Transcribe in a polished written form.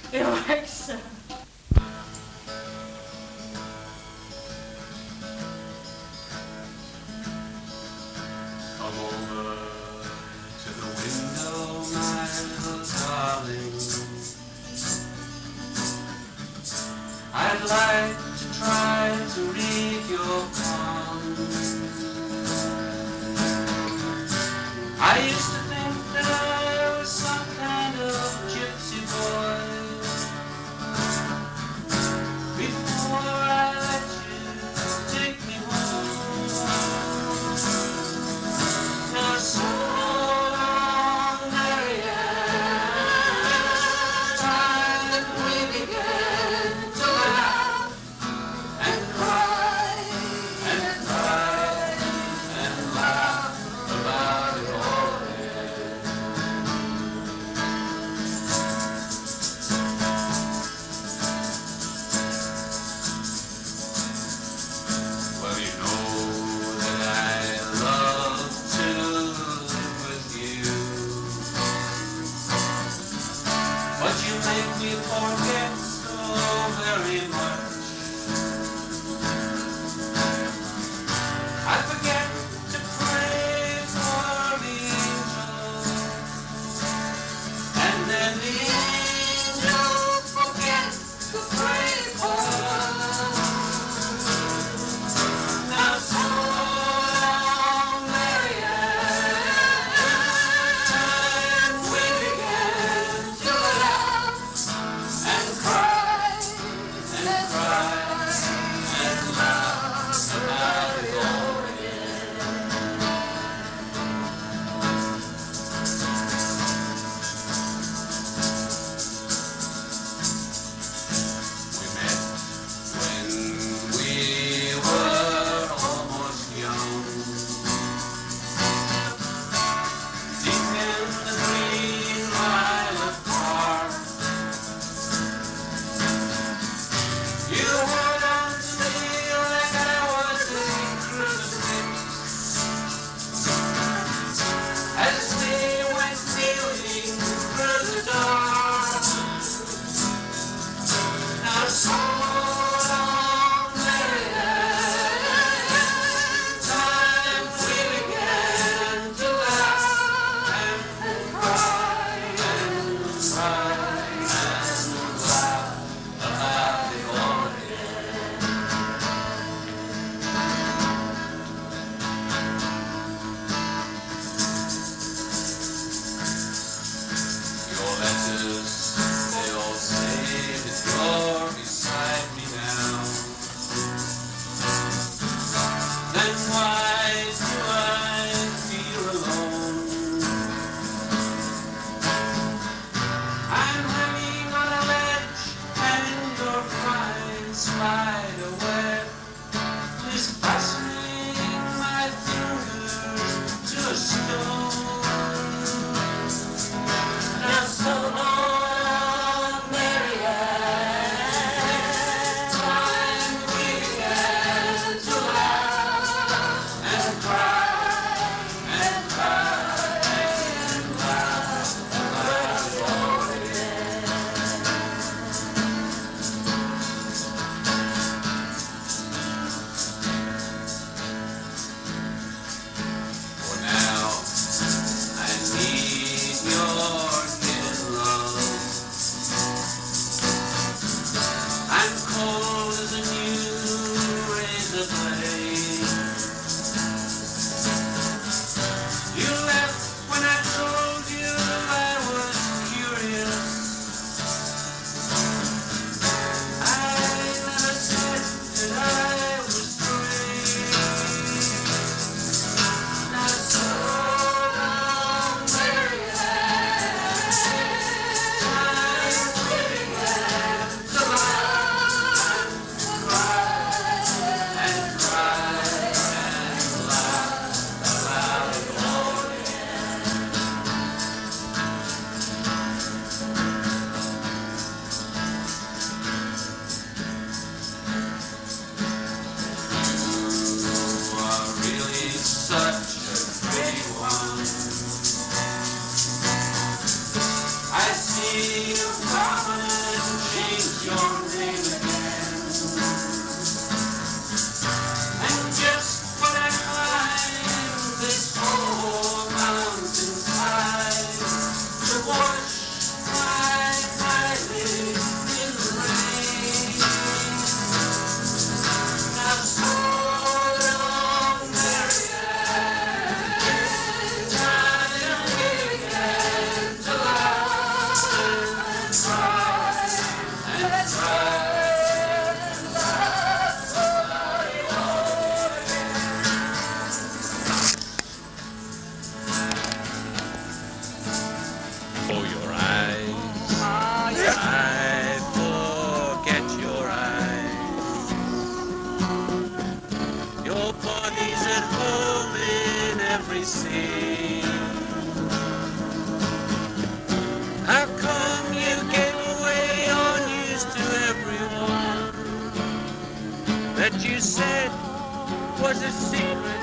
Eu acho. Come over to the window, my little darling. I'd like to try to read your palm. I used to think that I was some kind of gypsy boy before I let you take me home. Now so long, Marianne, time we began to laugh and cry and cry and laugh about it all again. Well, you know that I love to live with you, but you make me forget so very much. I forget to pray for the angels, and then the angels forget to pray for us. Now so long, Marianne, time we began to laugh and cry and cry you said was a secret